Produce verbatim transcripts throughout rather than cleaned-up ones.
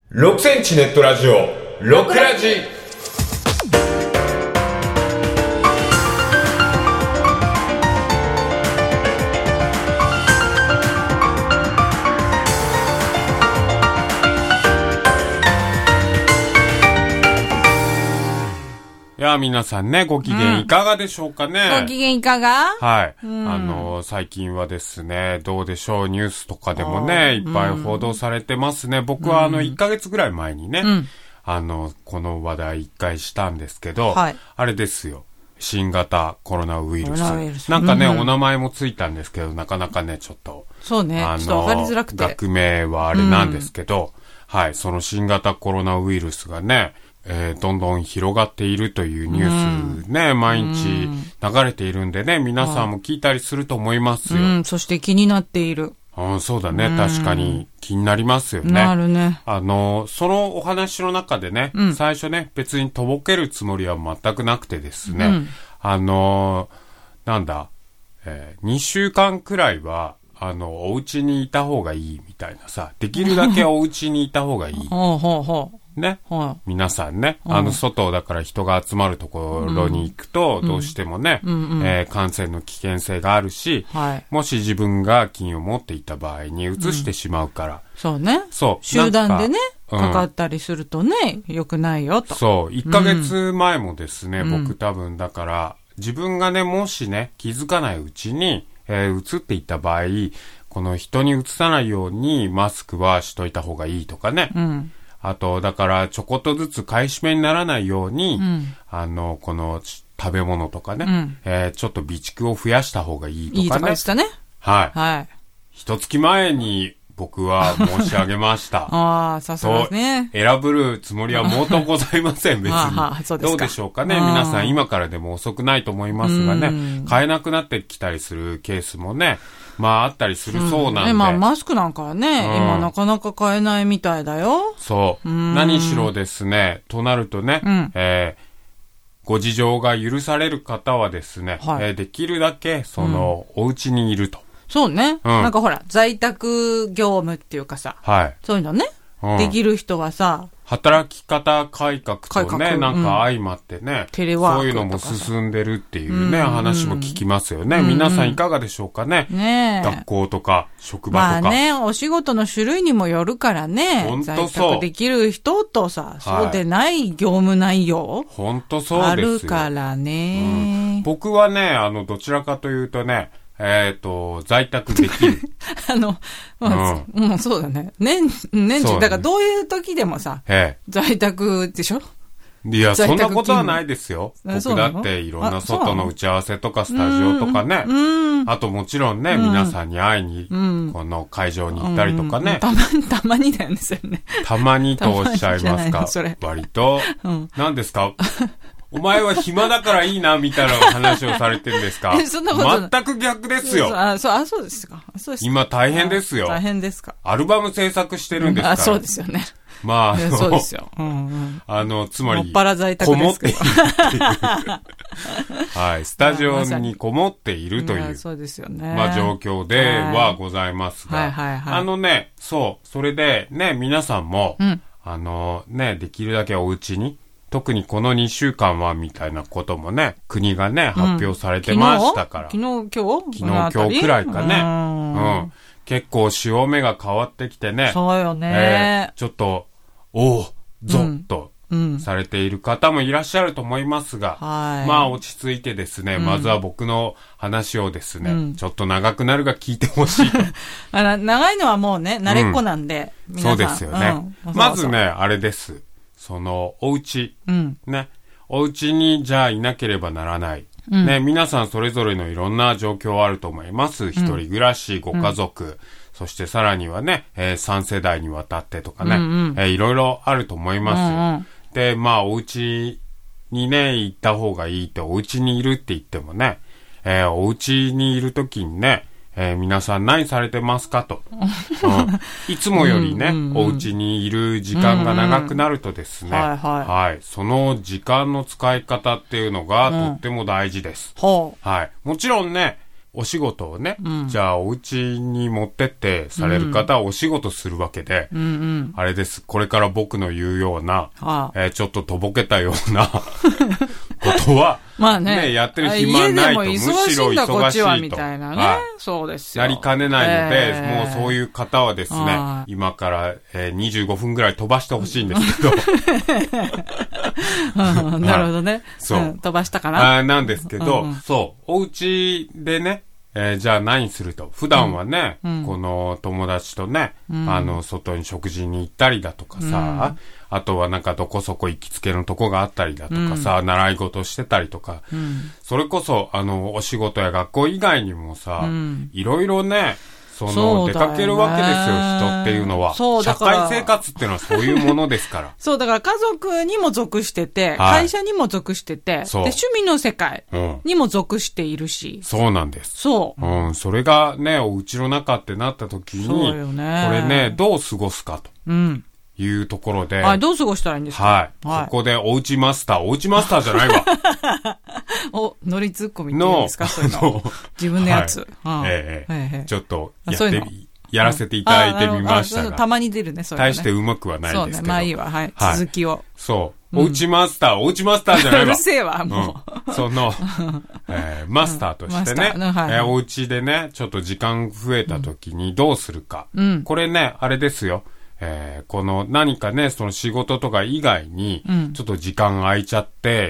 ろくセンチネットラジオろくラジ。いや皆さんね、ご機嫌いかがでしょうかね。 うん、ご機嫌いかが？ はい、 うん、 あの最近はですね、どうでしょう、ニュースとかでもねいっぱい報道されてますね。僕はあのいっかげつぐらい前にね、うん、あのこの話題一回したんですけど、はい、あれですよ、新型コロナウイルス。ウイルスなんかね、うん、お名前もついたんですけど、なかなかねちょっとそうね、あのちょっとわかりづらくて、 学名はあれなんですけど、うん、はい、その新型コロナウイルスがね、えー、どんどん広がっているというニュースね、うん、毎日流れているんでね、皆さんも聞いたりすると思いますよ。 うん、そして気になっている。 うん、そうだね、うん、確かに気になりますよね。 なるね。 あの、そのお話の中でね、うん、最初ね、別にとぼけるつもりは全くなくてですね、うん、あの、なんだ、えー、にしゅうかんくらいは、あの、お家にいた方がいいみたいなさ、できるだけお家にいた方がいい。 ほうほうほう。 ね、はい、皆さんね、あの外だから人が集まるところに行くと、どうしてもね、うんうんえー、感染の危険性があるし、はい、もし自分が菌を持っていた場合に移してしまうから、うん、 そうね、 そう集団でね、かかったりするとね、良くないよと。 そう、いっかげつまえもですね、うん、僕多分だから自分がね、もしね気づかないうちに、えー、移っていった場合、この人に移さないようにマスクはしといた方がいいとかね、うんあと、だから、ちょこっとずつ買い占めにならないように、うん、あの、この、食べ物とかね、うん、えー、ちょっと備蓄を増やした方がいいとかね。 いいとかでしたね。 はい。 はい。 一月前に僕は申し上げました。 ああ、さすがですね。 選ぶるつもりは毛頭ございません、別に。 ああ、そうですか。 どうでしょうかね。皆さん今からでも遅くないと思いますがね、買えなくなってきたりするケースもね、まああったりするそうなんで、 うんね、まあマスクなんかはね、うん、今なかなか買えないみたいだよ。 そう。うん何しろですね、となるとね、うん、えー、ご事情が許される方はですね、はいえー、できるだけその、うん、お家にいると。 そうね、うん。なんかほら、在宅業務っていうかさ、はい、そういうのね、うん、できる人はさ、 働き方改革とね、なんか相まってね、 テレワークそういうのも進んでるっていうね、うんうん、話も聞きますよね、うんうん。皆さんいかがでしょうかね。 ね学校とか職場とか。 まあね、お仕事の種類にもよるからね。 本当そう。 在宅できる人とさ、そうでない業務内容。 本当そうですよ。 あるからね、 うん。僕はね、あの、どちらかというとね、えっ、ー、と、在宅できる。 あの、まあ、うん、うん、そうだね。年、年中、ね、だからどういう時でもさ、ええ、在宅でしょ？ いや、そんなことはないですよ。僕だっていろんな外の打ち合わせとかスタジオとかね。あともちろんね、皆さんに会いに、この会場に行ったりとかね。 たまに、たまにだよね、それね。 たまにとおっしゃいますか。割と。何ですかお前は暇だからいいな、みたいな話をされてるんですか？そんなこと全く逆ですよ。 あ、そう、あ、そうですか。そうですか。 今大変ですよ。 大変ですか。 アルバム制作してるんですから。 あ、そうですよね。 まあ、あの、 そうですよ。うんうん、 あの、つまり、 もっぱら在宅ですけど。 こもっているはい。スタジオにこもっているという。 そうですよね。 まあ、状況ではございますが。はいはいはい。あのね、そう、それでね、皆さんも、うん、あの、ね、できるだけお家に、特にこのにしゅうかんはみたいなこともね、国がね、発表されてましたから。 うん、昨日、今日昨日、今日くらいかね。うん,、うん。結構潮目が変わってきてね。 そうよね。 えー、ちょっと、おー、ゾッと、されている方もいらっしゃると思いますが、うん、まあ落ち着いてですね、うん、まずは僕の話をですね、うん、ちょっと長くなるが聞いてほしいと。 あ長いのはもうね、慣れっこなんで、 うん、皆さん。そうですよね。うん、まずね、あれです。その、お家、うん、ね。お家にじゃあいなければならない。うん、ね、皆さんそれぞれのいろんな状況あると思います。うん、一人暮らし、ご家族、うん、そしてさらにはね、えー、三世代にわたってとかね、うんうんえー、いろいろあると思いますよ。うんうん、で、まあ、お家にね、行った方がいいって、お家にいるって言ってもね、えー、お家にいるときにね、えー、皆さん何されてますかと、うん、いつもよりね、うんうんうん、お家にいる時間が長くなるとですね、うんうんはいはいはい、その時間の使い方っていうのがとっても大事です、うん、はい、もちろんね、 お仕事をね、うん、じゃあお家に持ってってされる方はお仕事するわけで、うんうん、あれです。これから僕の言うような、ああえー、ちょっととぼけたようなことは、まあね、ね、やってる暇ないと、むしろ忙しいと。 みたいなね、はい。そうですよ。 なりかねないので、えー、もうそういう方はですね、今から、えー、にじゅうごふんぐらい飛ばしてほしいんですけど。 なるほどね。そう、うん。飛ばしたかなあなんですけど、うんうん、そう、お家でね、えー、じゃあ何すると。普段はね、うん、この友達とね、うん、あの、外に食事に行ったりだとかさ、うん、あとはなんかどこそこ行きつけのとこがあったりだとかさ、うん、習い事してたりとか、うん、それこそ、あの、お仕事や学校以外にもさ、うん、いろいろね、その、出かけるわけですよ、人っていうのは。そう、だから。社会生活っていうのはそういうものですから。 そう、だから家族にも属してて、はい、会社にも属してて、で、趣味の世界にも属しているし、 うん。そうなんです。 そう。 うん、それがね、お家の中ってなった時に、そうよね。これね、どう過ごすかと。うん。いうところで。 はい、どう過ごしたらいいんですか？ はい。はい、ここでおうちマスター、おうちマスターじゃないわ。 お、乗りツッコミって言うんですか？そういうの。自分のやつ。 はい、ええええ、ちょっとやってみ、やらせていただいてみましたが。 たまに出るね、それ、ね。 大してうまくはないですけど。そうね、 まあいいわ、はい。はい、続きを。 そう。おうちマスター、うん、おうちマスターじゃないわ。 うるせえわ、もう。うん、その、えー、マスターとしてね、うんはいはい、えー、おうちでね、ちょっと時間増えた時にどうするか。うん、これね、あれですよ。えー、この何かね、その仕事とか以外に、ちょっと時間空いちゃって、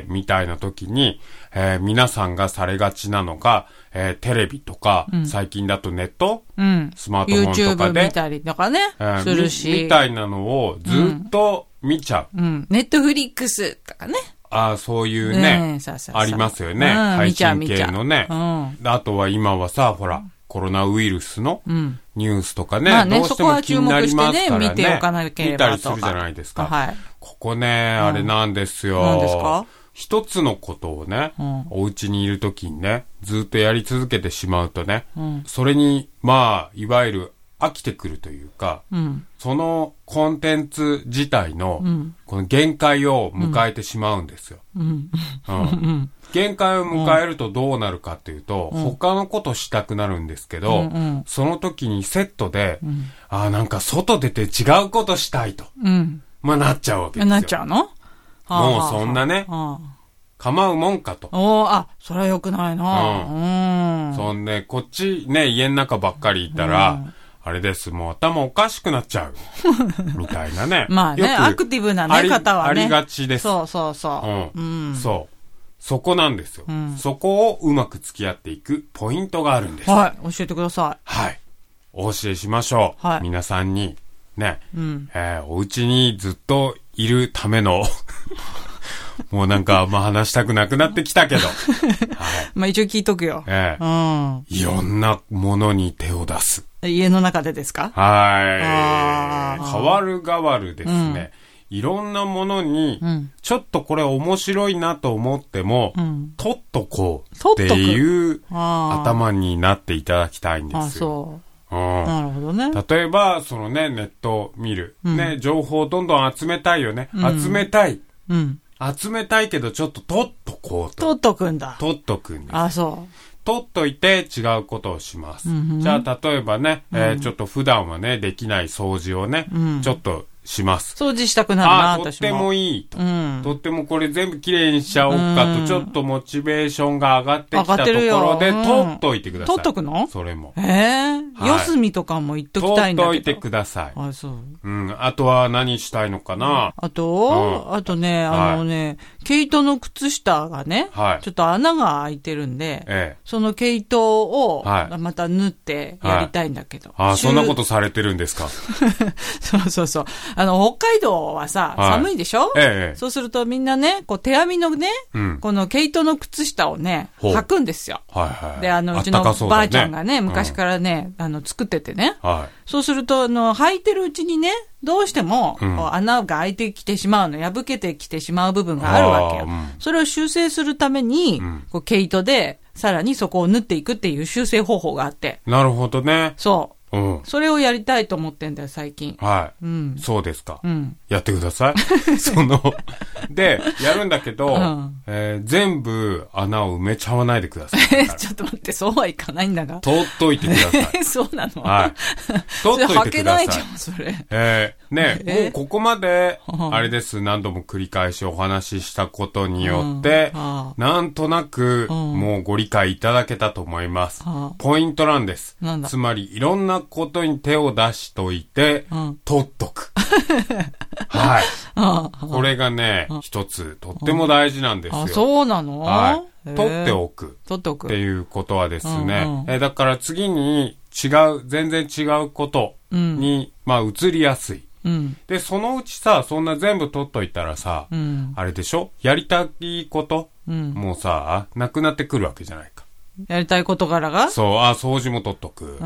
みたいな時に、えー、皆さんがされがちなのが、えー、テレビとか、うん、最近だとネット、うん、スマートフォンとかで、 YouTube 見たりとかね、えー、するしみ。みたいなのをずっと見ちゃう。 うん。ネットフリックスとかね。 ああ、そういうね、ねさささありますよね。うん、配信系のね、うん。あとは今はさ、ほら、コロナウイルスのニュースとかね、うんまあね、どうしても気になりますからね。 見ておかなければとか。 見たりするじゃないですか。はい。ここね、あれなんですよ。 何ですか？ 一つのことをね、うん、お家にいるときにね、ずっとやり続けてしまうとね、うん、それに、まあ、いわゆる飽きてくるというか、うん、そのコンテンツ自体の、この限界を迎えてしまうんですよ。うんうん、限界を迎えるとどうなるかっていうと、うん、他のことしたくなるんですけど、うんうん、その時にセットで、うん、ああ、なんか外出て違うことしたいと、うん、まあなっちゃうわけですよ。 なっちゃうの？ もうそんなね、はあ、構うもんかと。 おー、あ、それは良くないな。 うん。うん。そんで、こっちね、家の中ばっかりいたら、うん、あれです、もう頭おかしくなっちゃう。みたいなね。 まあね、アクティブなね、方はね。 ありがちです。 そうそうそう。 うん。うん、そう。そこなんですよ、うん。そこをうまく付き合っていくポイントがあるんです。 はい。教えてください。 はい。お教えしましょう。はい。皆さんに、ね、うん、えー、お家にずっといるための、もうなんか、まあ話したくなくなってきたけど。はい。 まあ一応聞いとくよ。 ええ。うん。いろんなものに手を出す。 家の中でですか？ はい。変わる変わるですね。うん、いろんなものに、ちょっとこれ面白いなと思っても、うん、取っとこうっていう頭になっていただきたいんですよ。あ、そう。うん、 なるほどね。 例えば、そのね、ネットを見る。うん、ね、情報をどんどん集めたいよね。うん、集めたい。うん。集めたいけど、ちょっと取っとこうと。 取っとくんだ。 取っとくんです。 あ、そう。 取っといて違うことをします。うん、じゃあ、例えばね、うん、えー、ちょっと普段はね、できない掃除をね、うん、ちょっとします。 掃除したくなるな、 あ、とってもいいと、うん。とってもこれ全部きれいにしちゃおうかと、うん、ちょっとモチベーションが上がってきたところで、取っといてください。 取っとくの？ それも。 えー、はい、四隅とかも言っときたいんだけど。 取っといてください。 あ、そう。 うん。あとは何したいのかな？ あと、うん、あとね、あのね、はい、毛糸の靴下がね、はい、ちょっと穴が開いてるんで、ええ、その毛糸をまた縫ってやりたいんだけど。 はい、あ、そんなことされてるんですか？ そうそうそう。あの、北海道はさ、はい、寒いでしょ、ええ、そうするとみんなね、こう手編みのね、うん、この毛糸の靴下をね、履くんですよ。はいはい、で、あの、うちのばあちゃんがね、昔からね、うん、あの、作っててね。はい、そうすると、あの、履いてるうちにね、どうしても、うん、こう穴が開いてきてしまうの、破けてきてしまう部分があるわけよ。うん、それを修正するために、うん、こう毛糸で、さらにそこを縫っていくっていう修正方法があって。 なるほどね。 そう。うん、それをやりたいと思ってんだよ、最近。 はい。うん。そうですか。うん。やってください。その、 で、やるんだけど、うん、えー、全部穴を埋めちゃわないでください。 ちょっと待って、そうはいかないんだが。 取っといてください。 そうなの？ はい。取っといてください。それ履けないじゃん、それ。 えー、ね、えー、もうここまで、あれです、何度も繰り返しお話ししたことによって、うん、なんとなく、うん、もうご理解いただけたと思います。うん、ポイントなんです。なんだ？つまり、いろんなことに手を出しといて、うん、取っとく。はい。これがね、一つ、とっても大事なんですよ。 あ、そうなの？ はい。取っておく。 取っておく。 っていうことはですね、うんうん、えだから次に違う、全然違うことに、うん、まあ移りやすい。うん、で、そのうちさ、そんな全部取っといたらさ、うん、あれでしょ？やりたいこと、うん、もうさ、なくなってくるわけじゃないか。 やりたい事柄がそう、あ、掃除も取っとく。うん、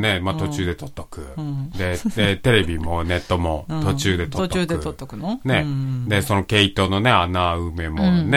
ね、まあ、途中で取っとく、うん。で、で、テレビもネットも途中で取っとく。 途中で取っとくのね、うん。で、その毛糸のね、穴埋めもね、うんうんうん、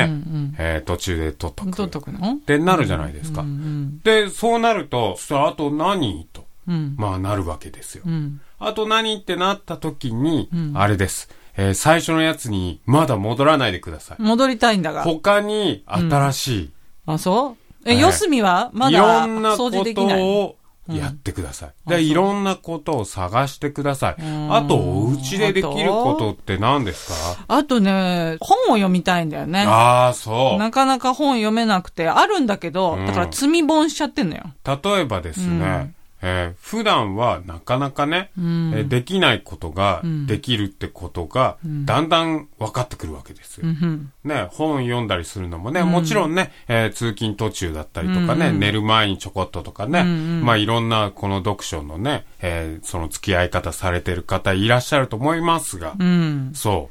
えー、途中で取っとく。 取っとくのってなるじゃないですか。うんうん、で、そうなると、さあ、あと何と、うん、まあ、なるわけですよ。うん、あと何ってなった時に、うん、あれです。えー、最初のやつにまだ戻らないでください。 戻りたいんだが。 他に新しい。 うん、あ、そうえ、四隅はまだ掃除できない。いろんなことをやってください。うん、で、いろんなことを探してください。あと、お家でできることって何ですか？ あとね、本を読みたいんだよね。 ああ、そう。 なかなか本読めなくて、あるんだけど、うん、だから積み本しちゃってんのよ。 例えばですね、うんえー、普段はなかなかね、うんえー、できないことができるってことが、うん、だんだん分かってくるわけですよ。うん、ね、本読んだりするのもね、うん、もちろんね、えー、通勤途中だったりとかね、うん、寝る前にちょこっととかね、うん、まあいろんなこの読書のね、えー、その付き合い方されてる方いらっしゃると思いますが、うん、そう。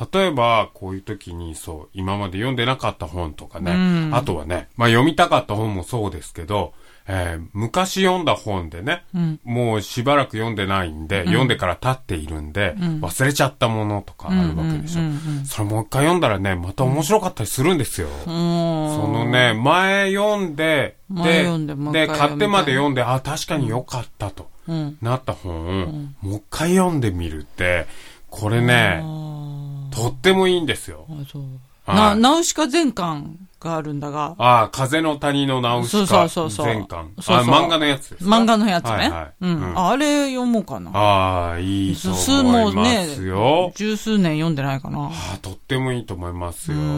例えば、こういう時に、そう、今まで読んでなかった本とかね、うん、あとはね、まあ読みたかった本もそうですけど、えー、昔読んだ本でね、うん、もうしばらく読んでないんで、うん、読んでから経っているんで、うん、忘れちゃったものとかあるわけでしょ、うんうんうんうん。それもう一回読んだらね、また面白かったりするんですよ。うん、そのね、前読んで、で、で、買ってまで読んで、あ、確かに良かったと、うん、なった本を、うん、もう一回読んでみるって、これね、とってもいいんですよ。 あ、そう。な、ナウシカ全巻があるんだが。 ああ、風の谷のナウシカ全巻。そうそうそう。あ、漫画のやつですか？ 漫画のやつね。はいはい。うん。うん、あれ読もうかな。 ああ、いいと思いますよ。もうね、十数年読んでないかな。ああ、とってもいいと思いますよ。うん。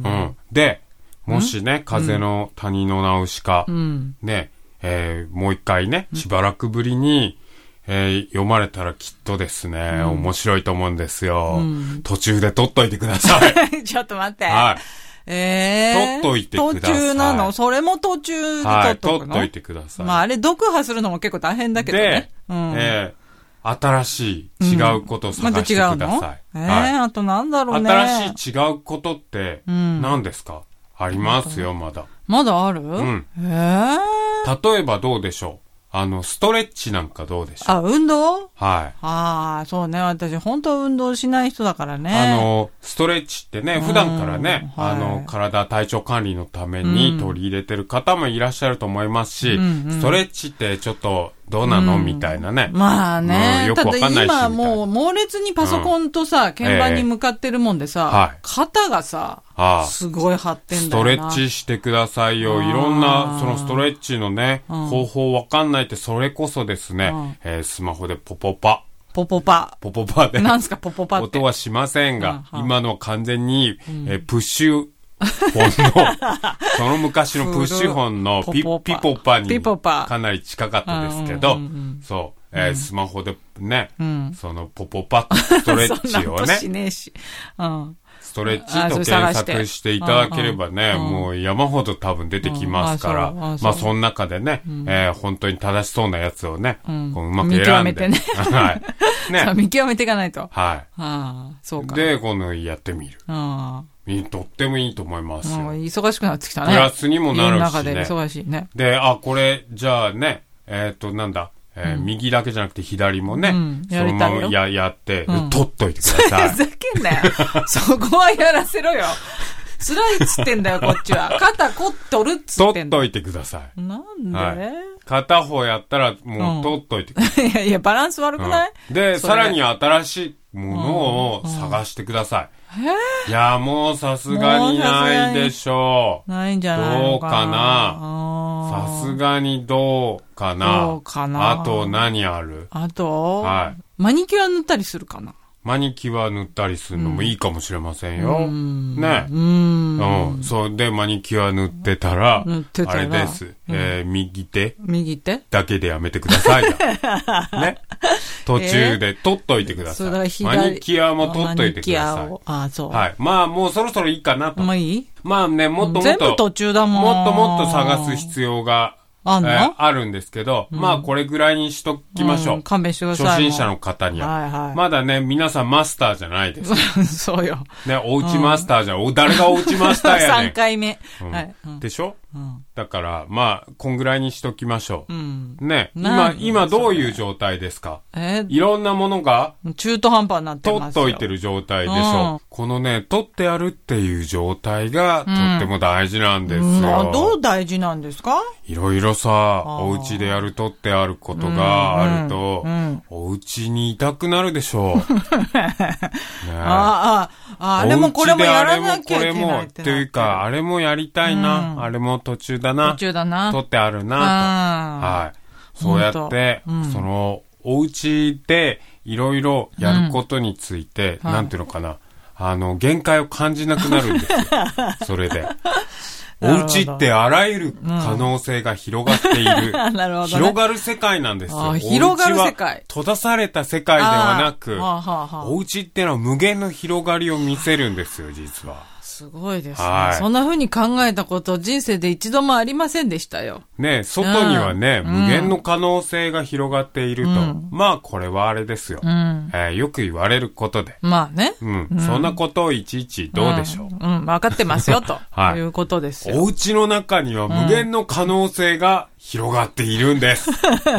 うん、で、もしね、風の谷のナウシカ、うん、ね、えー、もう一回ね、しばらくぶりに、えー、読まれたらきっとですね、うん、面白いと思うんですよ、うん。途中で取っといてください。 ちょっと待って。 はい。 えー、取っといてください。 途中なの？それも途中で取っとくの？はい、 取っといてください。 まあ、あれ、読破するのも結構大変だけどね。 で、うん、えー、新しい違うことを探してください。うん、また違うの？ えー、はい、あとなんだろうね。 新しい違うことって何ですか？うん、ありますよ、まだ。 まだある？ うん。 えー、 例えばどうでしょう？あの、ストレッチなんかどうでしょう？ あ、運動？ はい。 ああ、そうね。私、本当運動しない人だからね。 あの、ストレッチってね、普段からね、はい、あの、体、体調管理のために取り入れてる方もいらっしゃると思いますし、うんうん、ストレッチってちょっと、どうなの、うん、みたいなね。 まあね。うん、 よくわかんないし。 ただ今もう猛烈にパソコンとさ、うん、鍵盤に向かってるもんでさ、えー、肩がさ、はい、すごい張ってんだよな。 ストレッチしてくださいよ。いろんな、そのストレッチのね、うん、方法わかんないって、それこそですね、うんえー、スマホでポポパ。 ポポパ。 ポポパで。 なんすかポポパって。 音はしませんが、うん、今のは完全に、うんえー、プッシュ、本の、その昔のプッシュ本のピポピポパにかなり近かったですけど、そう、えー、スマホでね、うん、そのポポパストレッチをね、 しねえしうん、 ストレッチと検索していただければね、もう山ほど多分出てきますから、まあその中でね、うんえー、本当に正しそうなやつをね、うん、こううまく選んで。見極めてね。はい。ね。 見極めていかないと。 はい。 ああ、そうか。 で、このやってみる。ああ。とってもいいと思いますよ。 忙しくなってきたね。 プラスにもなるしね。家の中で忙しいね。 で、あ、これ、じゃあね、えっと、なんだ、えーうん、右だけじゃなくて左もね、うん、そのままや、やって、うん、取っといてください。 ふざけんなよ。そこはやらせろよ。辛いっつってんだよ、こっちは。肩こっとるっつってんだよ。 取っといてください。 なんで、はい、 片方やったらもう取っといてください。 うん、いやいや、バランス悪くない、 うん、で、さらに新しものを探してください。うんうん、いや、もうさすがにないでしょう。 ないんじゃないのかな。 どうかな。さすがにどうかな。 どうかな。 あと何ある？ あと、 はい。 マニキュア塗ったりするかな。 マニキュア塗ったりするのもいいかもしれませんよ。うん、ね。 うん。 うん。そうで、マニキュア塗ってたら、塗ってたらあれです。うん、えー、右手右手だけでやめてください。ね。途中で取っといてください。えー、マニキュアも取っといてください。マニキュアを。 あ、そう。 はい。まあ、もうそろそろいいかなと。 もういい？ まあね、もっともっと。 全部途中だもん。 もっともっと探す必要が。 あんの、えー、 あるんですけど、うん、まあこれぐらいにしときましょう。うん、 勘弁してください。 初心者の方には。はいはい、まだね、皆さんマスターじゃないです。 そうよ。 ね、おうちマスターじゃん。うん、誰がおうちマスターやねん。 さんかいめ。 うんはい、 でしょ、うん、だから、まあ、こんぐらいにしときましょう。 うん、 ね、今、今どういう状態ですか？えー、いろんなものが中途半端になってますよ。 取っといてる状態でしょ。うん、このね、取ってやるっていう状態がとっても大事なんですよ。 うん、どう大事なんですか？ いろいろさ、お家でやる取ってあることがあると、うんうん、お家にいたくなるでしょう。ね、 ああ、あれもこれもやらなきゃいけないって。 これもっていうか、あれもやりたいな、うん、あれも途中だな。 途中だな。 取ってあるなと。はい。そうやって、うん、その、お家でいろいろやることについて、うん、なんていうのかな、あの、限界を感じなくなるんですよ。それで。お家ってあらゆる可能性が広がっている。 なるほどね、 広がる世界なんですよ。 広がる世界。 閉ざされた世界ではなく、はあはあ、お家ってのは無限の広がりを見せるんですよ、実は。 すごいですね。はい、そんな風に考えたこと人生で一度もありませんでしたよ。 ね、外にはね、うん、無限の可能性が広がっていると。うん、まあ、これはあれですよ、うんえー。よく言われることで。 まあね。 うん。うん、そんなことをいちいちどうでしょう。 うん、うん、分かってますよ、と、はい、いうことですよ。 お家の中には無限の可能性が広がっているんです。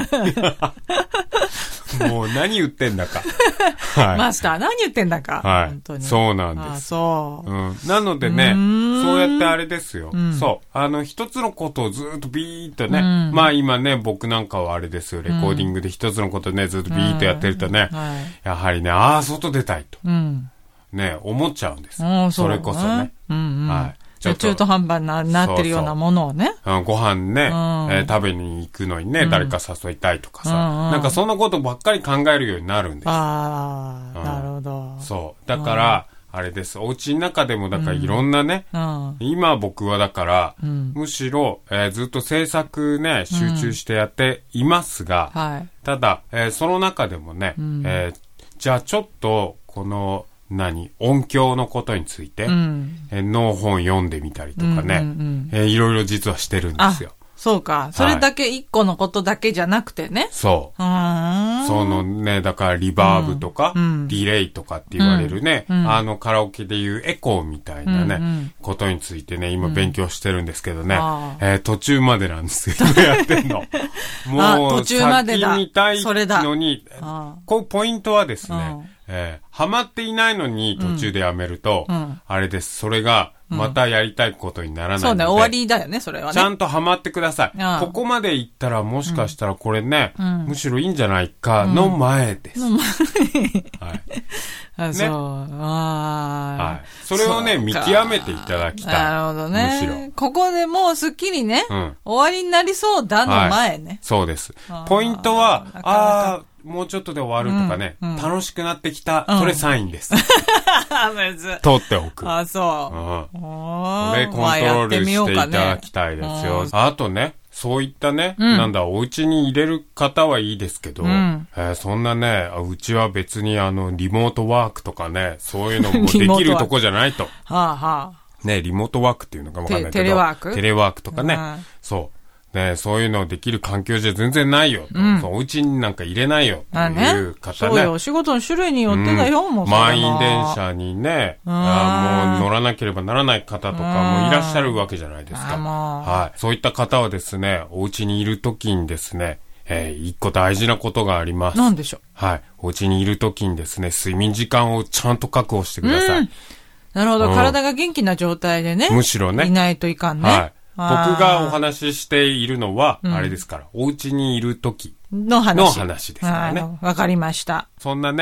もう何言ってんだか。 はい、マスター何言ってんだか。 はい。 本当にそうなんです。 あ、そう。 うん。なのでね、そうやってあれですよ。うん、そう。あの、一つのことをずっとビーっとね、うん、まあ今ね、僕なんかはあれですよ。レコーディングで一つのことね、ずっとビーっとやってるとね、うんはい、やはりね、ああ、外出たいと。うん、ね、思っちゃうんです。うん、それこそね。 うんうん、はい。ちょっと中途半端に な, なってるようなものをね。 そうそう、うん、ご飯ね、うんえー、食べに行くのにね、うん、誰か誘いたいとかさ、うんうん、なんかそんなことばっかり考えるようになるんです。 ああ、うん、なるほど。 そう。だから、うん、あれです。お家の中でもだからいろんなね、うん、今僕はだから、うん、むしろ、えー、ずっと制作ね、集中してやっていますが、うんはい、ただ、えー、その中でもね、うんえー、じゃあちょっと、この、何音響のことについて、うんえー、の本読んでみたりとかね、うんうんうんえー、いろいろ実はしてるんですよ。 そうか。それだけ一個のことだけじゃなくてね。 そう。うんそのね、だからリバーブとか、うん、ディレイとかって言われるね、うん、あのカラオケでいうエコーみたいなね、うんうん、ことについてね、今勉強してるんですけどね、うんえー、途中までなんですけど、やってんの。もう、途中までだ。先見たいのに、こうポイントはですね、うんえー、ハマっていないのに途中でやめると、うん、あれです。それが、またやりたいことにならないので、 うん、そうね、終わりだよね、それはね。 ちゃんとハマってください。ここまで行ったらもしかしたらこれね、うん、むしろいいんじゃないかの前です。うん、はい。 あ、そう。ね、あはい。それをね、見極めていただきたい。 なるほどね。むしろ。ここでもうすっきりね、うん、終わりになりそうだの前ね。はい、 そうです。ポイントは、ああ、もうちょっとで終わるとかね、うんうん、楽しくなってきた、うん、それサインです。 むず。 取っておく。 あ、そう。うん。 これコントロールしていただきたいですよ。まあ、あとね、そういったね、うん、なんだ、お家に入れる方はいいですけど、うんえー、そんなね、うちは別にあの、リモートワークとかね、そういうのもできるとこじゃないと。はあはあ。 ね、リモートワークっていうのかわかんないけど。 テレワークテレワークとかね。うん、そう。ね、そういうのできる環境じゃ全然ないよ。うん、お家になんか入れないよ。っていう方ね。 そうよ、仕事の種類によってだよ、うん、もうそ満員電車にね、あもう乗らなければならない方とかもいらっしゃるわけじゃないですか。はい。そういった方はですね、お家にいるときにですね、えー、一個大事なことがあります。 何でしょう？ はい。お家にいるときにですね、睡眠時間をちゃんと確保してください。うん、 なるほど、うん、体が元気な状態でね。 むしろね。 いないといかんね。 はい。僕がお話ししているのは、あれですから、うん、お家にいる時の話。の話ですからね。 わかりました。 そんなね、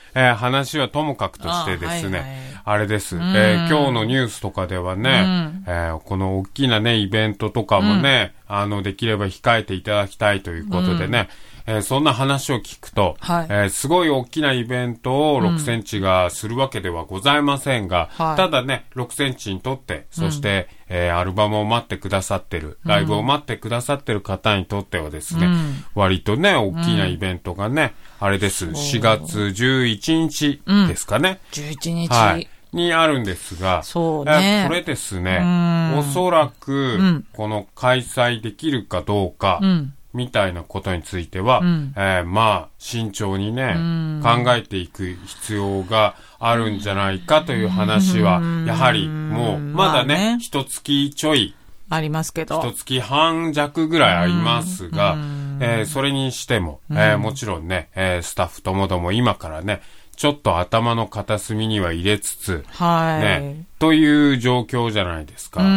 えー、話はともかくとしてですね、あ、はいはい、あれです、えー、今日のニュースとかではね、うん、えー、この大きなね、イベントとかもね、うん、あの、できれば控えていただきたいということでね、うん、えー、そんな話を聞くと、はい、えー、すごい大きなイベントをろくセンチがするわけではございませんが、うん、ただね、ろくセンチにとって、そして、うん、えー、アルバムを待ってくださってる、ライブを待ってくださってる方にとってはですね、うん、割とね、大きなイベントがね、うん、あれです、しがつじゅういちにちですかね。うん、 じゅういちにち。 はい。にあるんですが、 そうね。 えー、これですね、おそらく、この開催できるかどうか、うん、みたいなことについては、うん、えー、まあ、慎重にね、うん、考えていく必要があるんじゃないかという話は、やはりもう、まだね、一、まあね、月ちょい、 ありますけど。 一月半弱ぐらいありますが、えー、それにしても、えー、もちろんね、えー、スタッフともども今からね、ちょっと頭の片隅には入れつつ、はい。ね、という状況じゃないですか。うん。うん、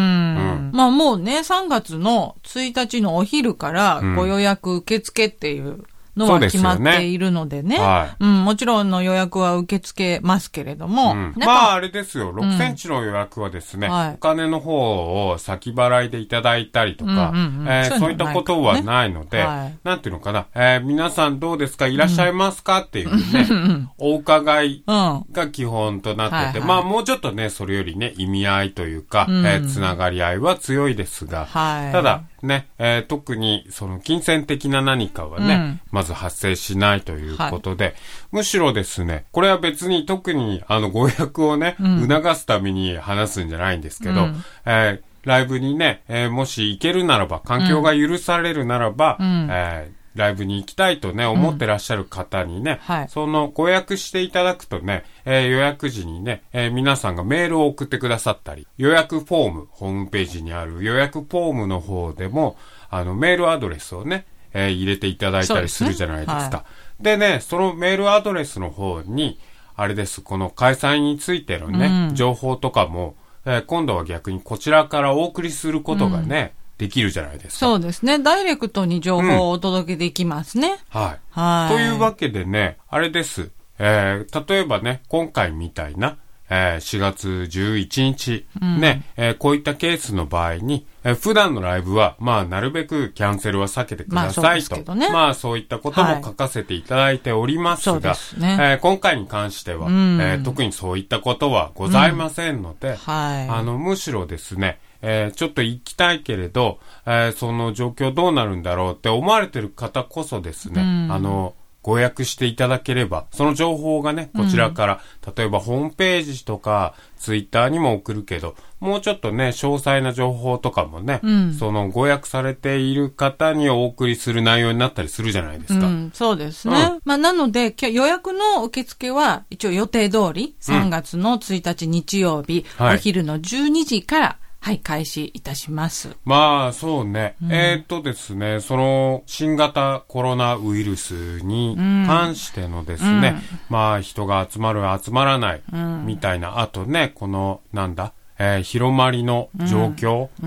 まあもうね、さんがつのついたちのお昼からご予約受付っていうのは決まっているのでね。はい。うん、もちろんの予約は受け付けますけれども。うん、 まああれですよ、ろくセンチの予約はですね、うん、はい、お金の方を先払いでいただいたりとか、そういったことはないので、はい、なんていうのかな、えー、皆さんどうですか、いらっしゃいますかっていうね、うん、お伺いが基本となってて、うん、はいはい、まあもうちょっとね、それよりね、意味合いというか、うん、えー、つながり合いは強いですが、はい、ただね、えー、特にその金銭的な何かはね、うん、まず発生しないということで、はい、むしろですね、これは別に特にあのご予約をね、うん、促すために話すんじゃないんですけど、うん、えー、ライブにね、えー、もし行けるならば、環境が許されるならば、うん、えーライブに行きたいとね、思ってらっしゃる方にね、うん、はい、そのご予約していただくとね、えー、予約時にね、えー、皆さんがメールを送ってくださったり、予約フォーム、ホームページにある予約フォームの方でも、あの、メールアドレスをね、えー、入れていただいたりするじゃないですか。で, す、ねはい、でね、そのメールアドレスの方に、あれです、この開催についてのね、うん、情報とかも、えー、今度は逆にこちらからお送りすることがね、うんできるじゃないですか。 そうですね。ダイレクトに情報をお届けできますね。 うん、はい。はい。というわけでね、あれです。えー、例えばね、今回みたいな、えー、しがつじゅういちにち、うん、ね、えー、こういったケースの場合に、えー、普段のライブは、まあ、なるべくキャンセルは避けてくださいと。まあ、そうですけどね。まあ、そういったことも書かせていただいておりますが、はい、そうですね。えー、今回に関しては、うん、えー、特にそういったことはございませんので、うん、はい。あの、むしろですね、えー、ちょっと行きたいけれど、えー、その状況どうなるんだろうって思われてる方こそですね、うん、あの、ご予約していただければ、その情報がね、こちらから、うん、例えばホームページとか、ツイッターにも送るけど、もうちょっとね、詳細な情報とかもね、うん、そのご予約されている方にお送りする内容になったりするじゃないですか。うん、 そうですね。うん、まあ、なので、予約の受付は、一応予定通り、さんがつのついたち日曜日、うん、お昼のじゅうにじから、はい、開始いたします。 まあ、そうね。うん、えー、っとですね、その、新型コロナウイルスに関してのですね、うん、まあ、人が集まる、集まらない、みたいな、あとね、この、なんだ、えー、広まりの状況、うん、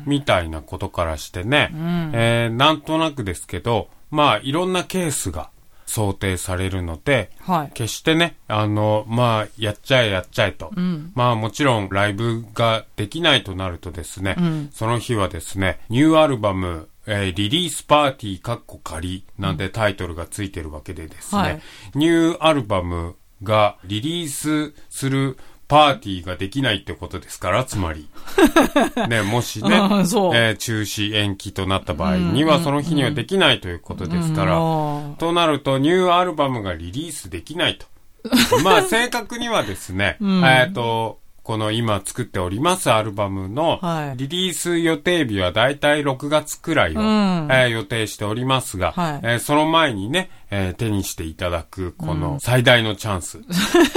みたいなことからしてね、うん、えー、なんとなくですけど、まあ、いろんなケースが、想定されるので、はい、決してね、あの、まあ、やっちゃえやっちゃえと。うん、まあ、もちろんライブができないとなるとですね、うん、その日はですね、ニューアルバム、えー、リリースパーティーかっこ仮なんてタイトルがついてるわけでですね、はい、ニューアルバムがリリースするパーティーができないってことですから、つまり。ね、もしね、えー、中止延期となった場合には、その日にはできないということですから、となると、ニューアルバムがリリースできないと。まあ、正確にはですね、うん、えっと、この今作っておりますアルバムのリリース予定日はだいたいろくがつくらいを、うんえー、予定しておりますが、はいえー、その前にね、えー、手にしていただくこの最大のチャンス、うん、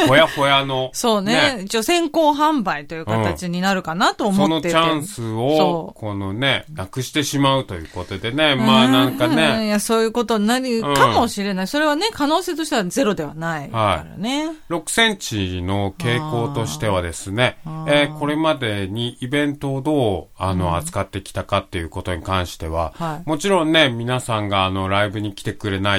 ほやほやの、ね、 そうね、一応先行販売という形になるかなと思ってて、 うん、そのチャンスをこのねなくしてしまうということでね、まあなんかね、 いやそういうことになるかもしれない、うん、それはね可能性としてはゼロではないからね、はい、 ろくセンチの傾向としてはですね、えー、これまでにイベントをどうあの、うん、扱ってきたかっていうことに関しては、はい、もちろんね皆さんがあのライブに来てくれないとイ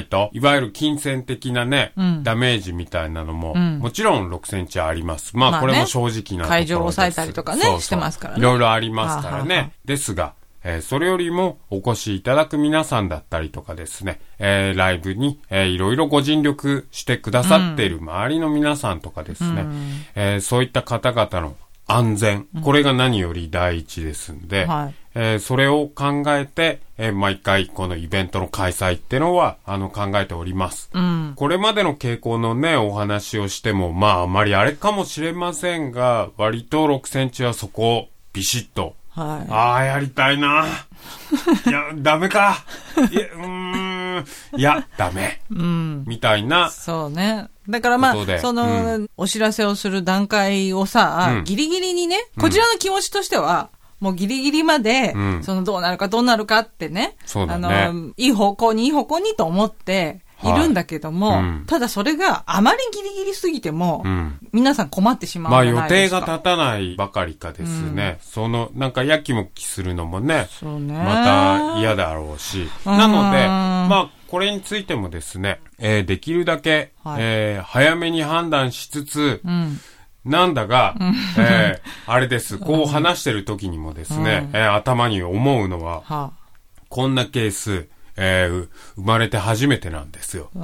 わゆる金銭的なね、うん、ダメージみたいなのも、うん、もちろんろくセンチあります。まあ、これも正直なところです。 会場を抑えたりとかね、そうそうしてますからね。 いろいろありますからね。はははですが、えー、それよりもお越しいただく皆さんだったりとかですね、えー、ライブに、えー、いろいろご尽力してくださっている周りの皆さんとかですね、うん、えー、そういった方々の安全、これが何より第一ですんで、うん、はい、えー、それを考えて、えー、毎回このイベントの開催ってのはあの考えております、うん、これまでの傾向のねお話をしてもまああまりあれかもしれませんが、割とろくセンチはそこをビシッと、はい、ああやりたいないやダメかいやうーんいやダメ、うん、みたいな。 そうね。だからまあその、うん、お知らせをする段階をさ、うん、ギリギリにね、こちらの気持ちとしては、うん、もうギリギリまで、うん、そのどうなるかどうなるかってね、そうだね、あのいい方向にいい方向にと思っているんだけども、はい、うん、ただそれがあまりギリギリすぎても、うん、皆さん困ってしまうじゃないですか。 まあ予定が立たないばかりかですね。うん、そのなんかやきもきするのもね、そうね、また嫌だろうし、なのでまあこれについてもですね、えー、できるだけ、はい、えー、早めに判断しつつ、うん、なんだが、えー、あれです。こう話してる時にもですね、うん、えー、頭に思うのは、はあ、こんなケース、えー、生まれて初めてなんですよ、うん、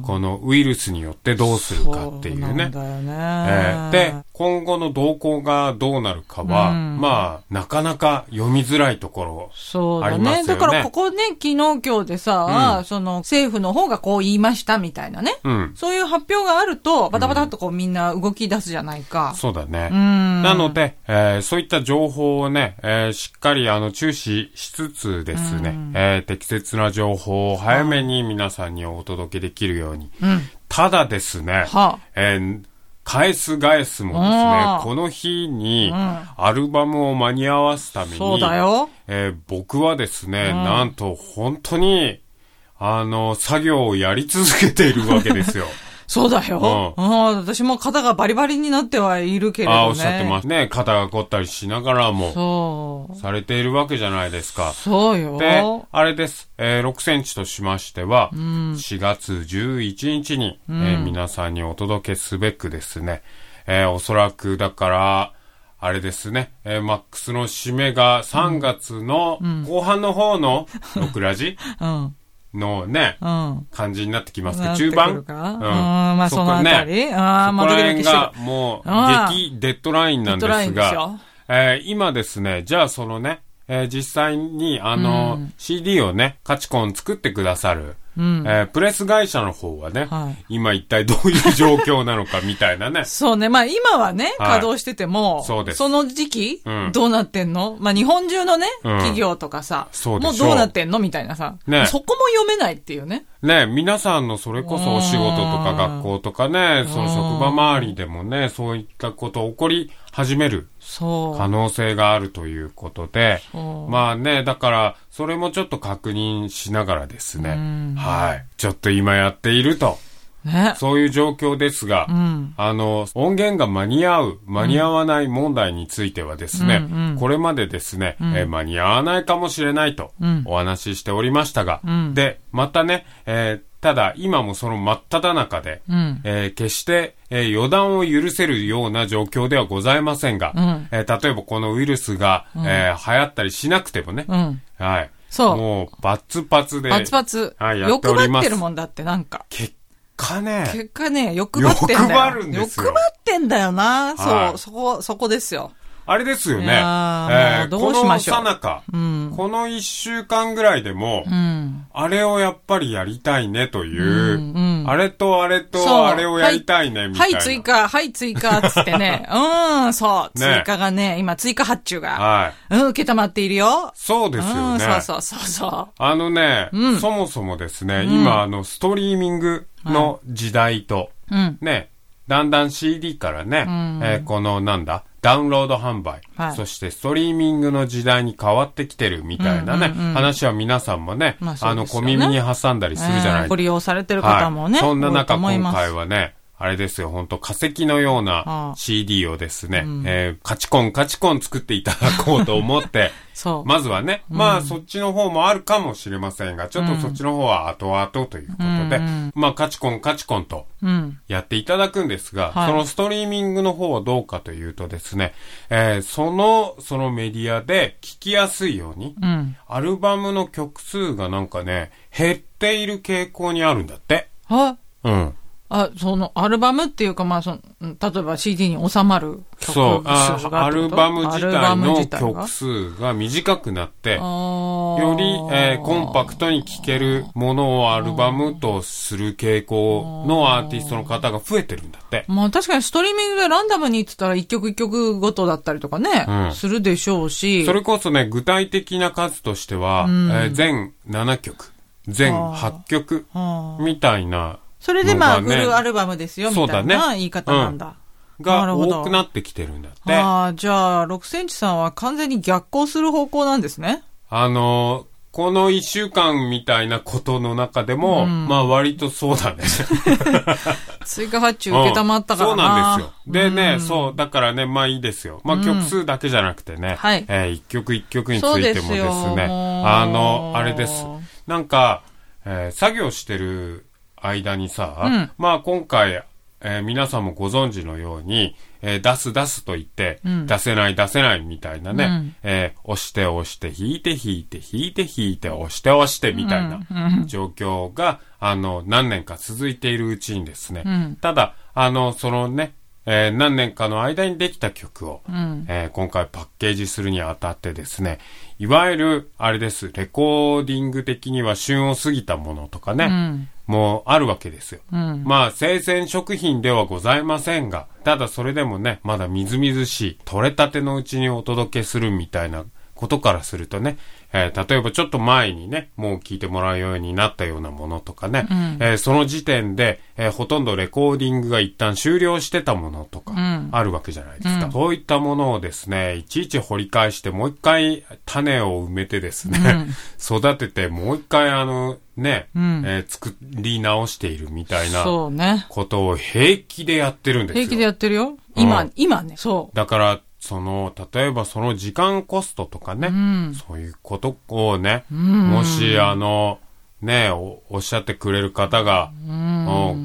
このウイルスによってどうするかっていうね。そうなんだよね、えー、で今後の動向がどうなるかは、うん、まあなかなか読みづらいところありますよね。そうだね。 だからここね、昨日今日でさ、うん、その政府の方がこう言いましたみたいなね、うん、そういう発表があるとバタバタっとこうみんな動き出すじゃないか、うん、 そうだね、うん、なので、えー、そういった情報をね、えー、しっかりあの注視しつつですね、うん、えー、適切な情報を早めに皆さんにお届けできるように、うん、ただですね、はあ、えー返す返すもですね、この日にアルバムを間に合わすために、そうだよ、えー、僕はですね、なんと本当にあの作業をやり続けているわけですよ。 そうだよ、うん、あ、私も肩がバリバリになってはいるけれどね。あ、 おっしゃってますね。肩が凝ったりしながらもそうされているわけじゃないですか。 そうよ。 で、あれです、えー、ろくセンチとしましては、うん、しがつじゅういちにちに、うん、えー、皆さんにお届けすべくですね、えー、おそらくだからあれですね、えー、マックスの締めがさんがつの後半の方のろくラジ、うんのね、うん、感じになってきますけど、中盤、うん、 まあそのあたり、 ね、あ、そこら辺がもう激デッドラインなんですが、えー、今ですね、じゃあそのね、えー、実際にあの、うん、シーディー をね、カチコン作ってくださる、うん、えー、プレス会社の方はね、はい、今一体どういう状況なのかみたいなね。 そうね。まあ今はね、はい、稼働してても、そうです。その時期、うん、どうなってんの？まあ日本中のね、うん、企業とかさ、そうでしょう、もうどうなってんのみたいなさ、ね、そこも読めないっていうね。 ね、皆さんのそれこそお仕事とか学校とかね、その職場周りでもね、そういったこと起こり始める可能性があるということで、まあね、だからそれもちょっと確認しながらですね、はい、ちょっと今やっていると。ね、そういう状況ですが、うん、あの、音源が間に合う、間に合わない問題についてはですね、うんうん、これまでですね、うん、えー、間に合わないかもしれないとお話ししておりましたが、うん、で、またね、えー、ただ今もその真っ只中で、うん、えー、決して、えー、予断を許せるような状況ではございませんが、うん、えー、例えばこのウイルスが、うん、えー、流行ったりしなくてもね、うん、はい。そう。もう、バツバツで。 バツバツ。はい、やっております。欲張ってるもんだってなんか。 結果ね。 結果ね、欲張ってんだよ。 欲張るんですよ。 欲張ってんだよな。そう、そこ、そこですよ。 あれですよね。えー、どうしましょう。この最中、うん、この一週間ぐらいでも、うん、あれをやっぱりやりたいねという、うんうん、あれとあれとあれをやりたいねみたいな。 はい、追加、はい、追加、つってね。うん、そう、ね、追加がね、今追加発注が、はい、うん、受けたまっているよ。 そうですよね。うん、 そうそうそうそう。 あのね、うん、そもそもですね、うん、今、あの、ストリーミングの時代と、うん、ね、だんだん シーディー からね、うん、えー、このなんだ、ダウンロード販売、はい、そしてストリーミングの時代に変わってきてるみたいなね、うんうんうん、話は皆さんもね、まあ、あの小耳に挟んだりするじゃないですか。 ご利用されてる方もね、 はい、そんな中今回はね、 あれですよ、本当化石のような シーディー をですね、うん、えー、カチコンカチコン作っていただこうと思って、そうまずはね、うん、まあそっちの方もあるかもしれませんが、ちょっとそっちの方は後々ということで、うん、まあカチコンカチコンとやっていただくんですが、うん、そのストリーミングの方はどうかというとですね、えー、その、そのメディアで聴きやすいように、うん、アルバムの曲数がなんかね、減っている傾向にあるんだって。 はうん。 あ、その、アルバムっていうか、まあ、その、例えば シーディー に収まる曲数そう、あアルバム自体の曲数が短くなって、より、えー、コンパクトに聴けるものをアルバムとする傾向のアーティストの方が増えてるんだって。 まあ、確かにストリーミングでランダムに言ってたら一曲一曲ごとだったりとかね、うん、するでしょうし。 それこそね、具体的な数としては、うん、えー、全ななきょく、全はちきょくみたいな、 それでまあ、フルアルバムですよ、みたいな言い方なんだ。 うん、が多くなってきてるんだって。 ああ、じゃあ、ろくセンチさんは完全に逆行する方向なんですね。 あのー、この一週間みたいなことの中でも、うん、まあ割とそうだね。 追加発注受けたまったからな、 うん、そうなんですよ。でね、うん、そう、だからね、まあいいですよ。まあ曲数だけじゃなくてね、うん、はい、えー、一曲一曲についてもですね、あの、あれです。なんか、えー、作業してる間にさ、うん、まあ今回、えー、皆さんもご存知のように、えー、出す出すと言って、うん、出せない出せないみたいなね、うん、えー、押して押して弾いて弾いて弾いて弾いて押して押してみたいな状況が、あの、何年か続いているうちにですね、うん、ただ、あの、そのね、えー、何年かの間にできた曲を、うんえー、今回パッケージするにあたってですね、いわゆる、あれです、レコーディング的には旬を過ぎたものとかね、うん、もうあるわけですよ。うん、まあ、生鮮食品ではございませんが、ただそれでもね、まだみずみずしい、取れたてのうちにお届けするみたいなことからするとね、えー、例えばちょっと前にね、もう聞いてもらうようになったようなものとかね、うんえー、その時点で、えー、ほとんどレコーディングが一旦終了してたものとか、あるわけじゃないですか、うん。そういったものをですね、いちいち掘り返して、もう一回種を埋めてですね、うん、育てて、もう一回あの、ね、うんえー、作り直しているみたいなことを平気でやってるんですよ。 平気でやってるよ。今、うん、今ね、そう。 だから、その、例えばその時間コストとかね、うん、そういうことをね、うん、もしあの、ねお、おっしゃってくれる方が、うん、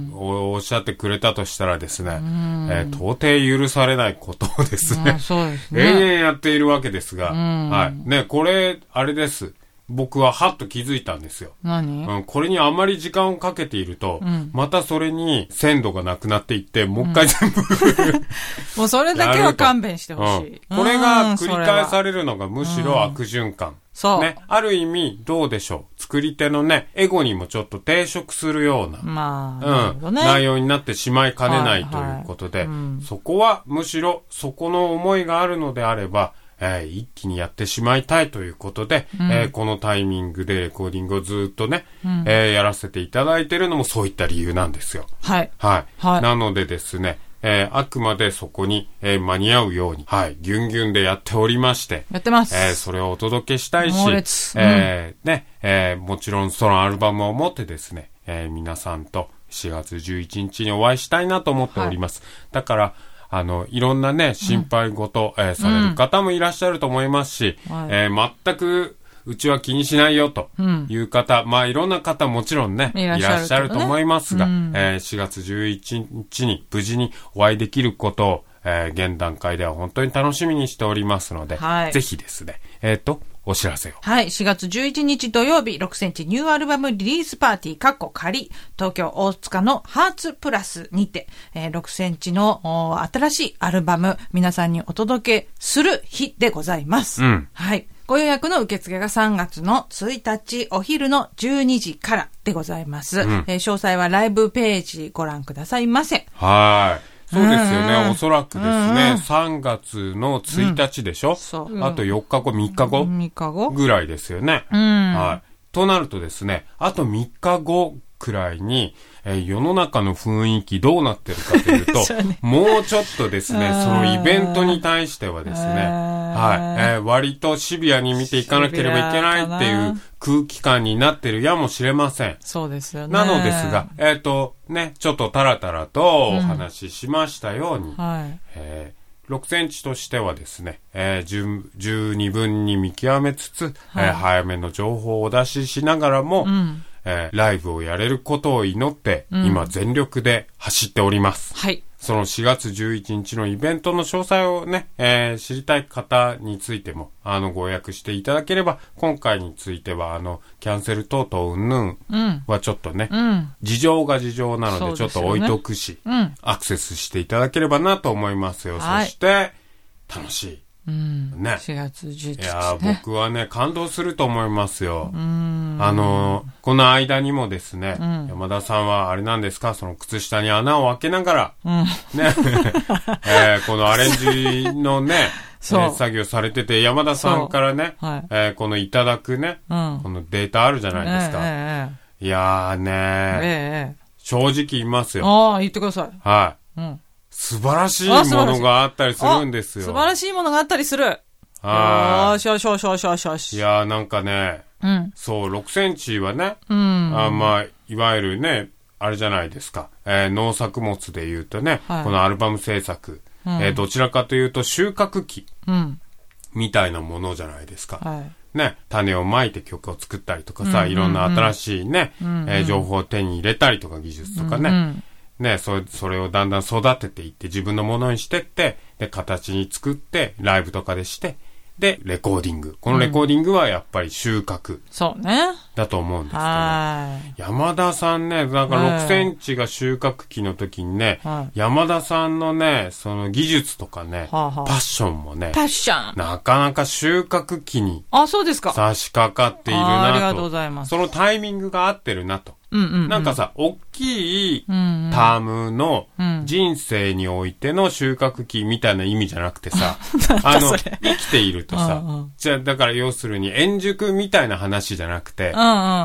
お, おっしゃってくれたとしたらですね、うんえー、到底許されないことをですね、うん、そうですね永遠やっているわけですが、うん、はい。ね、これ、あれです。僕ははっと気づいたんですよ。 何？ うん、これにあまり時間をかけていると、うん、またそれに鮮度がなくなっていって、もう一回全部、うん、 もうそれだけは勘弁してほしい、 うん。これが繰り返されるのがむしろ悪循環。 そう。 ね。ある意味、どうでしょう。作り手のね、エゴにもちょっと抵触するような、 まあ、 うん、ね、内容になってしまいかねないということで、はいはいうん、そこはむしろそこの思いがあるのであれば、えー、一気にやってしまいたいということで、うんえー、このタイミングでレコーディングをずっとね、うんえー、やらせていただいているのもそういった理由なんですよ。 はい。 はい。はい、なのでですね、えー、あくまでそこに、えー、間に合うように、はい、ギュンギュンでやっておりまして、 やってます。 えー、それをお届けしたいし、 猛烈、 えー、ね、えー、もちろんそのアルバムを持ってですね、えー、皆さんとしがつじゅういちにちにお会いしたいなと思っております。はい、だから、あの、いろんなね、心配事、うんえー、される方もいらっしゃると思いますし、うんえー、全く、うちは気にしないよという方、うん、まあいろんな方もちろんね、いらっしゃると思いますが、うんえー、しがつじゅういちにちに無事にお会いできることを、えー、現段階では本当に楽しみにしておりますので、はい、ぜひですね、えっと、お知らせを。 はい。しがつじゅういちにち土曜日、ろくセンチニューアルバムリリースパーティー、カッコ仮、東京大塚のハーツプラスにて、えー、ろくセンチの新しいアルバム、皆さんにお届けする日でございます。うん、はい。ご予約の受付がさんがつのついたちお昼のじゅうにじからでございます。うんえー、詳細はライブページご覧くださいませ。 はい。そうですよね、うんうん。おそらくですね、うん、さんがつのついたちでしょ、うん、そう。あとよっかご、みっかごみっかごぐらいですよね。 うん。 はい。となるとですね、あとみっかごくらいに、 えー、世の中の雰囲気どうなってるかというと、ね、もうちょっとですね、そのイベントに対してはですね、はい、えー、割とシビアに見ていかなければいけないっていう空気感になってるやもしれません。 そうですよね。 なのですが、えっと、ね、ちょっとタラタラとお話ししましたように、うん、はい、えーろくセンチとしてはですね、えー、十二分に見極めつつ、はい、えー、早めの情報をお出ししながらも、うん、えー、ライブをやれることを祈って、うん、今全力で走っております。はい。そのしがつじゅういちにちのイベントの詳細をね、えー、知りたい方についても、あの、ご予約していただければ、今回については、あの、キャンセル等々うんぬんはちょっとね、うん、事情が事情なのでちょっと置いとくし、ね、うん、アクセスしていただければなと思いますよ。はい、そして、楽しい。うん、ね。しがつじゅういちにち、ね。いや、僕はね、感動すると思いますよ。うん、あの、この間にもですね、うん、山田さんはあれなんですか、その靴下に穴を開けながら、うん、ね、えー、このアレンジのね、そう、えー、作業されてて、山田さんからね、はい、えー、このいただくね、うん、このデータあるじゃないですか。えー、いやーねー、えー、正直言いますよ。 ああ、言ってください。 はい。うん、素晴らしいものがあったりするんですよ。 素晴らしいものがあったりする。ああ、よしよしよしよしよしよし。 いやーなんかね、うん、そう、ろくセンチはね、うん、あまあ、いわゆるね、あれじゃないですか、えー、農作物で言うとね、はい、このアルバム制作、うん、えー、どちらかというと収穫期、うん、みたいなものじゃないですか。はい、ね、種をまいて曲を作ったりとかさ、うんうんうん、いろんな新しいね、うんうん、えー、情報を手に入れたりとか技術とかね、うんうん、ね、それ、それをだんだん育てていって自分のものにしてって、で、形に作って、ライブとかでして、で、レコーディング。このレコーディングはやっぱり収穫。 そうね。 だと思うんですけど、ね。山田さんね、なんかろくセンチが収穫期の時にね、山田さんのね、その技術とかね、はあはあ、パッションもね、 パッション。 なかなか収穫期に、 あ、そうですか。 差し掛かっているなと。あ、 ありがとうございます。 そのタイミングが合ってるなと。うんうんうん、なんかさ、大きいタームの人生においての収穫期みたいな意味じゃなくてさ、あの、生きているとさ、うんうん、じゃあだから要するに円熟みたいな話じゃなくて、うんうん、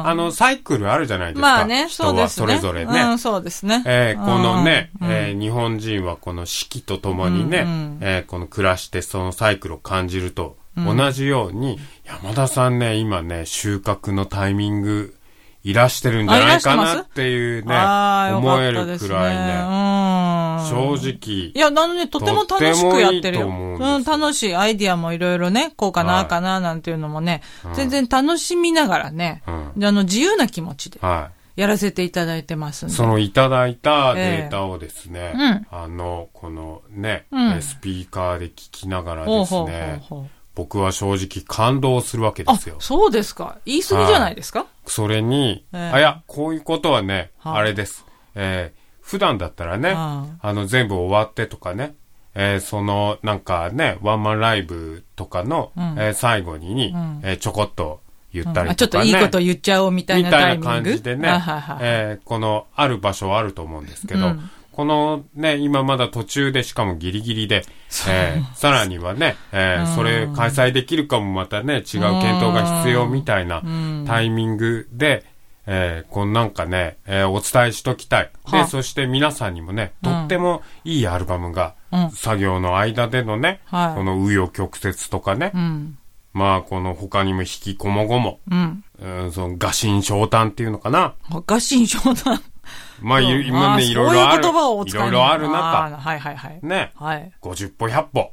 あの、サイクルあるじゃないですか。まあね、人はそれぞれね。 うん、そうですね。 えー、このね、うん、えー、日本人はこの四季とともにね、うんうん、えー、この暮らしてそのサイクルを感じると、同じように、山田さんね、今ね、収穫のタイミング、いらしてるんじゃないかなっていうね、思えるくらいね、正直。 いや、なので、とても楽しくやってるよ。うん、楽しい。アイディアもいろいろね、こうかな、あかな、なんていうのもね、全然楽しみながらね、あの、自由な気持ちで、やらせていただいてますんで。 そのいただいたデータをですね、あの、このね、スピーカーで聞きながらですね、僕は正直感動するわけですよ。 あ、そうですか。言い過ぎじゃないですか？ それに、えー、あ、いや、こういうことはね、はあ、あれです。えー、普段だったらね、はあ、あの、全部終わってとかね、えー、その、なんかね、ワンマンライブとかの、うん、えー、最後に、うん、えー、ちょこっと言ったりとかね、うん、 ちょっといいこと言っちゃおうみたいなタイミング。みたいな感じでね、はははえー、この、ある場所はあると思うんですけど、うんこのね、今まだ途中でしかもギリギリで、えー、さらにはね、えー、それ開催できるかもまたね、違う検討が必要みたいなタイミングで、えー、このなんかね、えー、お伝えしときたい。で、そして皆さんにもね、とってもいいアルバムが、うん、作業の間でのね、はい、この紆余曲折とかね、うん、まあこの他にも引きこもごも、うんうん、その臥薪嘗胆っていうのかな。 臥薪嘗胆まあ、今ね、いろいろある。いろいろある中。 はいはいはい。 ね。はい。ごじゅっぽ、ひゃっぽ。 うん。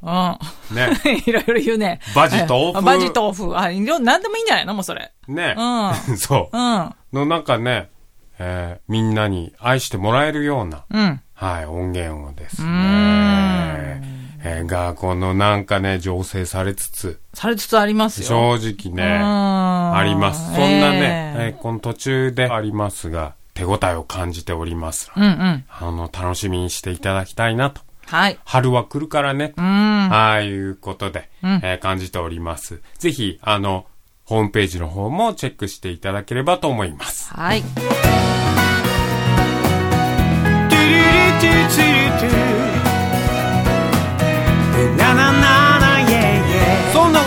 ね。いろいろ言うね。 バジ豆腐。 バジ豆腐。あ、いろ、なんでもいいんじゃないのもうそれ。 ね。うん。そう。うん。の中ね、えー、みんなに愛してもらえるような、うん。はい、音源をですね。うん。えー、が、このなんかね、醸成されつつ。 されつつありますよ。 正直ね、あります。そんなね、えー、この途中でありますが、手応えを感じておりますので、うんうん、あの、楽しみにしていただきたいなと。はい。春は来るからね。うん。ああいうことで、うんえー、感じております。ぜひ、あの、ホームページの方もチェックしていただければと思います。 はい。 そんなわけで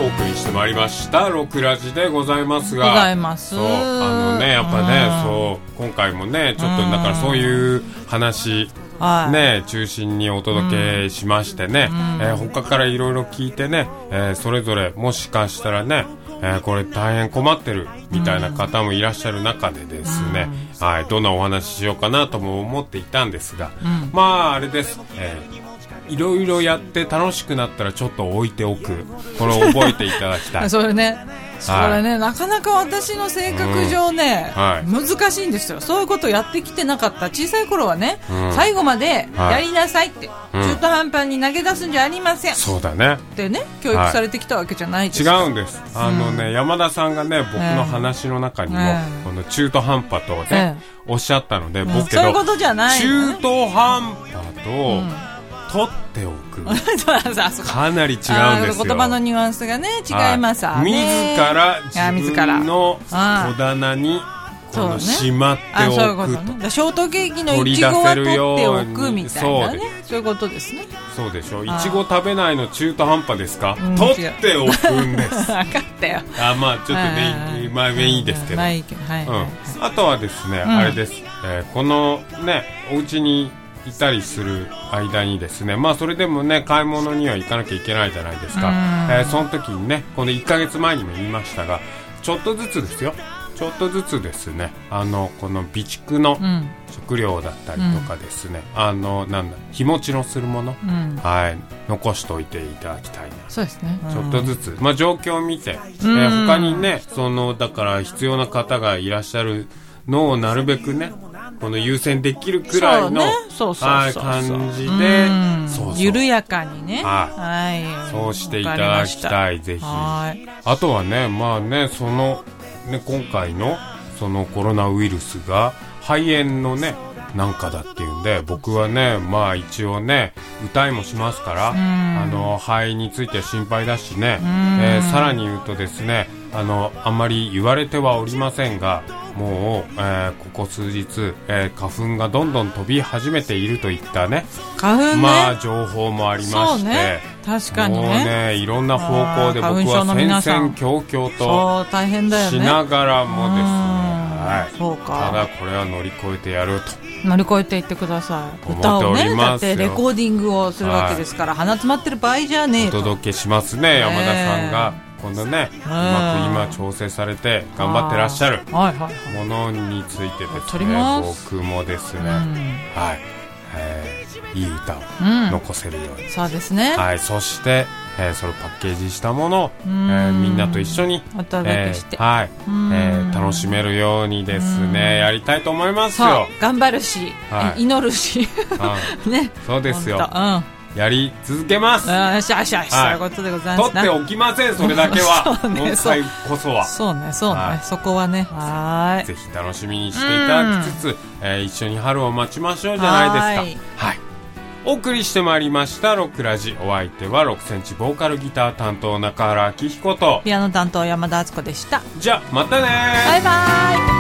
お送りしてまいりましたロクラジでございますが、 ございます。 そうあのねやっぱね、そう今回もねちょっとだからそういう話ね、中心にお届けしましてね、うんえー、他からいろいろ聞いてね、えー、それぞれもしかしたらね、えー、これ大変困ってるみたいな方もいらっしゃる中でですね、うんはい、どんなお話ししようかなとも思っていたんですが、うん、まああれです、えー、いろいろやって楽しくなったらちょっと置いておく、これを覚えていただきたいそれねそれね、はい、なかなか私の性格上ね、うんはい、難しいんですよ。そういうことをやってきてなかった小さい頃はね、うん、最後までやりなさいって、はい、中途半端に投げ出すんじゃありません、うん、 そうだねってね教育されてきたわけじゃないですか、はい、違うんです。あのね、うん、山田さんがね僕の話の中にも、えー、この中途半端とね、えー、おっしゃったので、僕けどそういうことじゃない、ね、中途半端と、うん取っておくかなり違うんですよ。 言葉のニュアンスがね違いますわ、 はい、自ら自分の戸棚にこのしまっておく、そういうことね、 ショートケーキのいちごは取っておくみたいなね、そういうことですね。 そうでしょ。いちご食べないの中途半端ですか、うん、取っておくんです分かったよ。 あまあちょっとねまあいいですけど、はい、うん、あとはですね、うん、あれです、えー、このねお家にいたりする間にですね、まあそれでもね買い物には行かなきゃいけないじゃないですか、えー、その時にねこのいっかげつまえにも言いましたが、ちょっとずつですよ、ちょっとずつですね、あのこの備蓄の食料だったりとかですね、うん、あのなんだ日持ちのするもの、うん、はい残しておいていただきたいな。 そうですね、 ちょっとずつ、まあ、状況を見て、えー、他にねそのだから必要な方がいらっしゃるのをなるべくねこの優先できるくらいの感じでそうそう緩やかにね、 はい、そうしていただきたい。ぜひあとはねまあねそのね今回のそのコロナウイルスが肺炎のねなんかだっていうんで、僕はねまあ一応ね歌いもしますから、あの肺については心配だしね、えー、さらに言うとですねあのあんまり言われてはおりませんがもう、えー、ここ数日、えー、花粉がどんどん飛び始めているといったね花粉ねまあ情報もありまして、ね、 確かにねもうねいろんな方向で僕は戦々恐々と大変だよねしながらもですね、はい、そうかただこれは乗り越えてやると乗り越えていってください。歌をねだってレコーディングをするわけですから、はい、鼻詰まってる場合じゃねえとお届けしますね。山田さんが今度ねうまく今調整されて頑張ってらっしゃるものについてですね僕もですね、うん、はい、えー、いい歌を残せるように、 うん、そうですね、 はい、そして、えー、それをパッケージしたものを、えー、みんなと一緒にお届けして、 えーはいえー、楽しめるようにですねやりたいと思いますよ。 そう頑張るし、はい、祈るしね、 そうですよ、うんやり続けます。 よしよしよし、そういうことでございます。 取っておきませんそれだけはそう、ね、今回こそはそうねそうね、はい、そこはねはいぜひ楽しみにしていただきつつ、えー、一緒に春を待ちましょうじゃないですか。はい、お送りしてまいりましたロックラジ、お相手はろくセンチボーカルギター担当中原明彦とピアノ担当山田敦子でした。 じゃあまたねバイバイ。